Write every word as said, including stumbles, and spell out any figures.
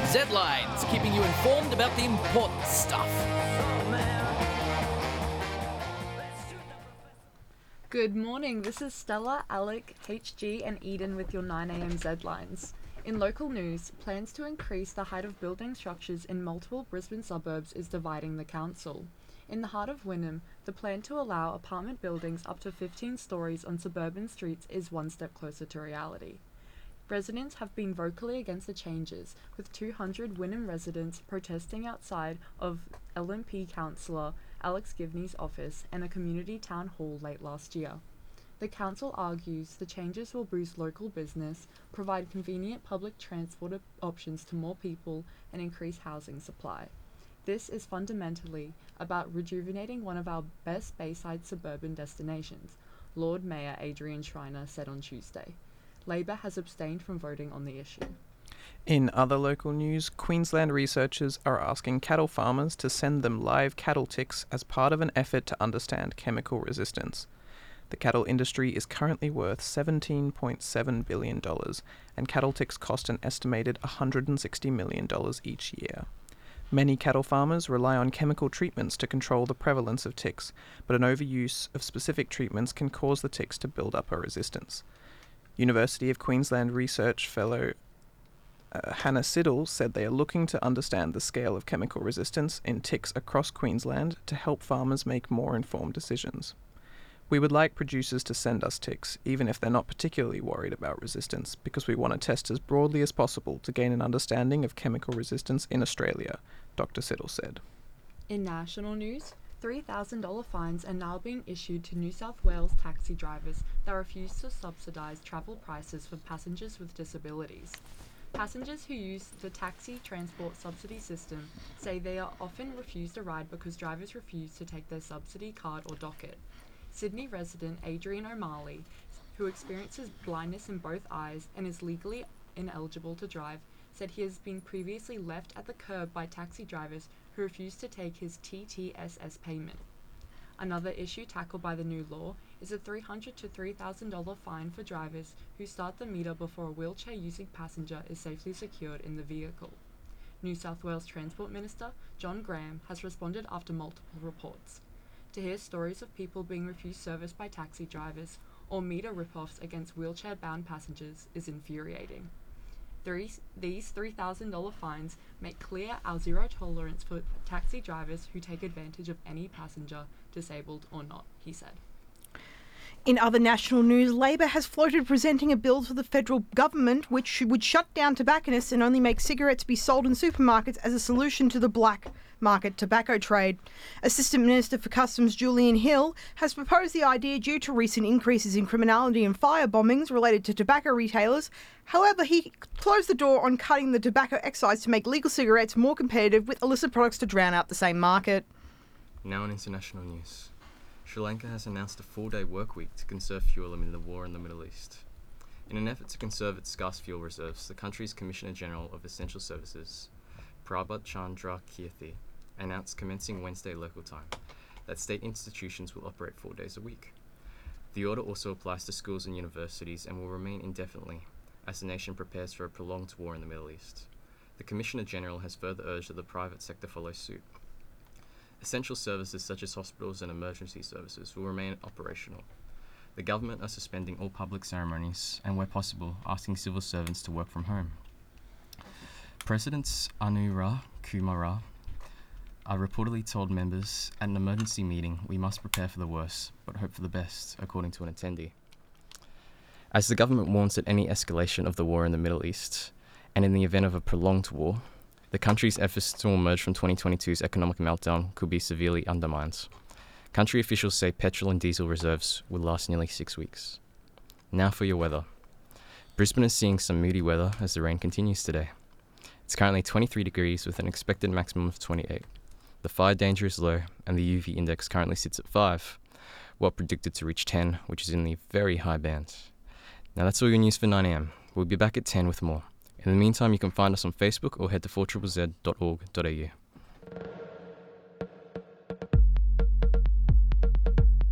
Z-Lines, keeping you informed about the important stuff. Good morning, this is Stella, Alec, H G and Eden with your nine a m Z-Lines. In local news, plans to increase the height of building structures in multiple Brisbane suburbs is dividing the council. In the heart of Wynnum, the plan to allow apartment buildings up to fifteen stories on suburban streets is one step closer to reality. Residents have been vocally against the changes, with two hundred Wynnum residents protesting outside of L N P councillor Alex Givney's office and a community town hall late last year. The council argues the changes will boost local business, provide convenient public transport op- options to more people, and increase housing supply. This is fundamentally about rejuvenating one of our best Bayside suburban destinations, Lord Mayor Adrian Schreiner said on Tuesday. Labor has abstained from voting on the issue. In other local news, Queensland researchers are asking cattle farmers to send them live cattle ticks as part of an effort to understand chemical resistance. The cattle industry is currently worth seventeen point seven billion dollars, and cattle ticks cost an estimated one hundred sixty million dollars each year. Many cattle farmers rely on chemical treatments to control the prevalence of ticks, but an overuse of specific treatments can cause the ticks to build up a resistance. University of Queensland research fellow uh, Hannah Siddle said they are looking to understand the scale of chemical resistance in ticks across Queensland to help farmers make more informed decisions. We would like producers to send us ticks, even if they're not particularly worried about resistance, because we want to test as broadly as possible to gain an understanding of chemical resistance in Australia, Doctor Siddle said. In national news, three thousand dollars fines are now being issued to New South Wales taxi drivers that refuse to subsidise travel prices for passengers with disabilities. Passengers who use the taxi transport subsidy system say they are often refused a ride because drivers refuse to take their subsidy card or docket. Sydney resident Adrian O'Malley, who experiences blindness in both eyes and is legally ineligible to drive, said he has been previously left at the curb by taxi drivers who refused to take his T T S S payment. Another issue tackled by the new law is a three hundred to three thousand dollars fine for drivers who start the meter before a wheelchair-using passenger is safely secured in the vehicle. New South Wales Transport Minister John Graham has responded after multiple reports. To hear stories of people being refused service by taxi drivers or meter rip-offs against wheelchair-bound passengers is infuriating. Three, these three thousand dollars fines make clear our zero tolerance for taxi drivers who take advantage of any passenger, disabled or not, he said. In other national news, Labor has floated presenting a bill to the federal government which would shut down tobacconists and only make cigarettes be sold in supermarkets as a solution to the black market tobacco trade. Assistant Minister for Customs Julian Hill has proposed the idea due to recent increases in criminality and fire bombings related to tobacco retailers. However, he closed the door on cutting the tobacco excise to make legal cigarettes more competitive with illicit products to drown out the same market. Now in international news. Sri Lanka has announced a four-day work week to conserve fuel amid the war in the Middle East. In an effort to conserve its scarce fuel reserves, the country's Commissioner General of Essential Services, Prabhat Chandra Kirthi, announced commencing Wednesday local time that state institutions will operate four days a week. The order also applies to schools and universities and will remain indefinitely as the nation prepares for a prolonged war in the Middle East. The Commissioner General has further urged that the private sector follow suit. Essential services such as hospitals and emergency services will remain operational. The government are suspending all public ceremonies and, where possible, asking civil servants to work from home. Presidents Anura Kumara are reportedly told members at an emergency meeting we must prepare for the worst, but hope for the best, according to an attendee. As the government warns that any escalation of the war in the Middle East, and in the event of a prolonged war, the country's efforts to emerge from twenty twenty-two's economic meltdown could be severely undermined. Country officials say petrol and diesel reserves will last nearly six weeks. Now for your weather. Brisbane is seeing some moody weather as the rain continues today. It's currently twenty-three degrees with an expected maximum of twenty-eight. The fire danger is low and the U V index currently sits at five, while predicted to reach ten, which is in the very high band. Now that's all your news for nine a m. We'll be back at ten with more. In the meantime, you can find us on Facebook or head to four Z Z Z dot org dot a u.